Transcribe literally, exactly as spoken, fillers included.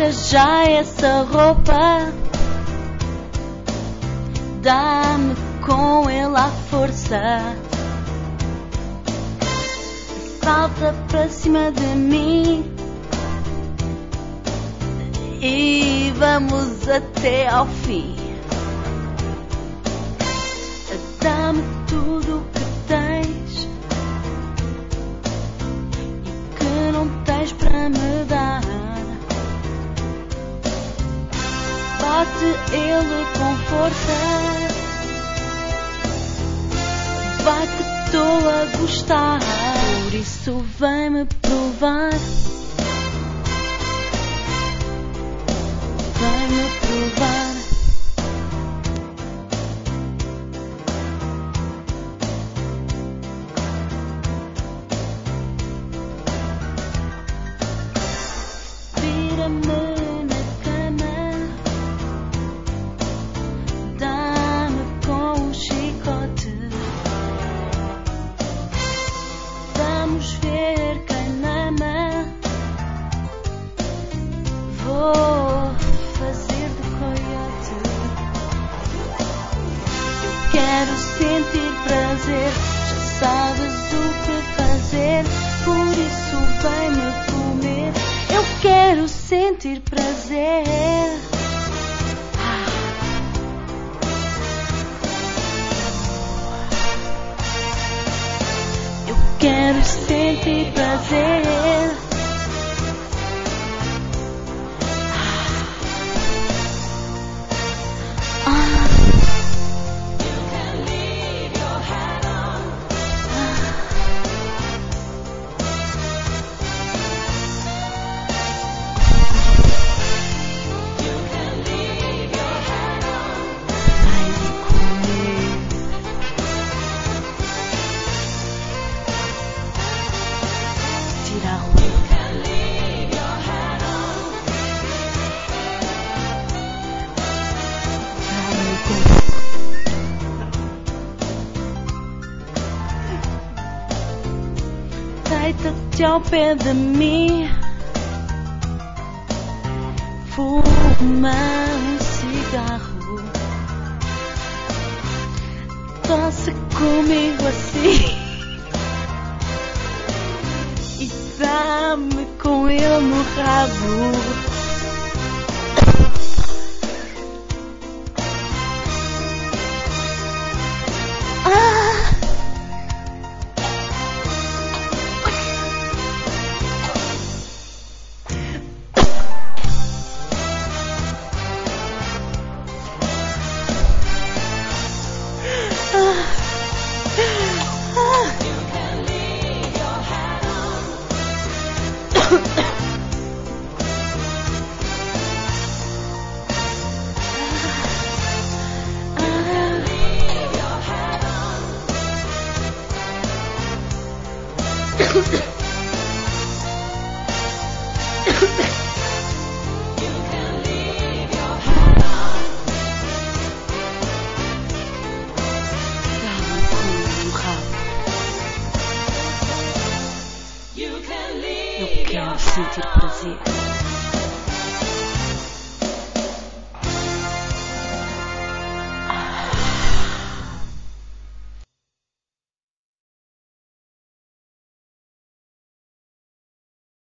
tira já essa roupa, dá-me com ele à força. Salta para cima de mim e vamos até ao fim. Dá-me tudo o que tens e que não tens para me dar. Bate ele com força, vai que estou a gostar. Por isso vem-me provar, vem-me provar. Vira-me na cama, dá-me com um chicote. Vamos ver quem mama. Vou fazer de coiote. Eu quero sentir prazer, já sabes o que fazer, por isso vem-me comer. Eu quero sentir prazer. Eu quero sentir prazer. Ah. Deita-te ao pé de mim, fuma um cigarro, dança comigo assim e dá-me com ele no rabo. Eu quero sentir prazer.